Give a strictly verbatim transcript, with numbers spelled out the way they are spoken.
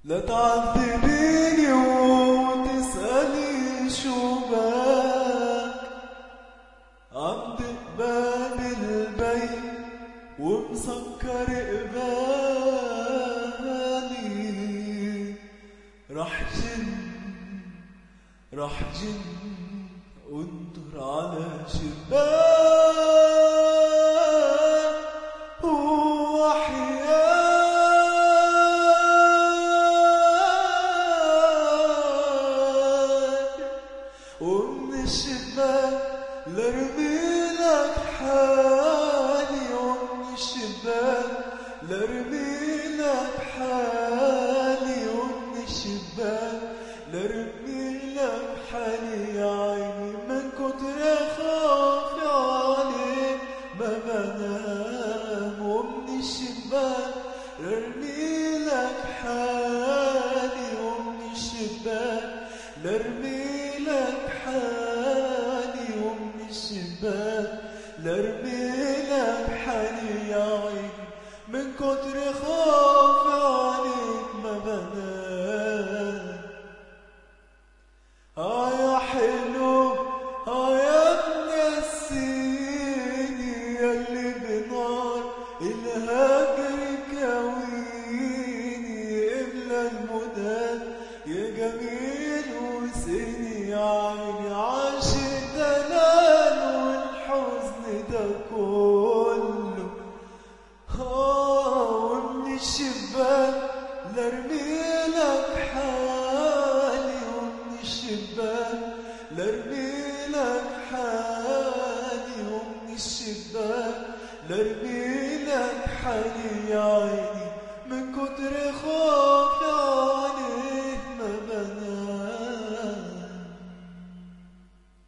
لا تعذبيني وتسألي شو بك، عم دق باب البيت ومسكر قبالي. رح جن رح جن وانطر على شباك وحياك، ومن الشباك لرمي لك حالي، ومن الشباك لرمي لك حالي، ومن الشباك لرمي لك حالي. يا عيني من كتر خوفي عليك ما بنام، ومن الشباك لرمي لك حالي، ومن الشباك لرمي لك حالي، ومن الشباك لرمي لك حالي. يا عيني من كتر خوفي عليك ما بنام. آه يا حلو آه يا منسيني، ياللي بنار الهجر كويني، إملا المداد يا جميل وسيني. يا عيني عاشق دلال والحزن ده كله. آه ومن الشباك لرمي لك حالي، ومن الشباك لرمي لك حالي، ومن الشباك لرمي لك حالي.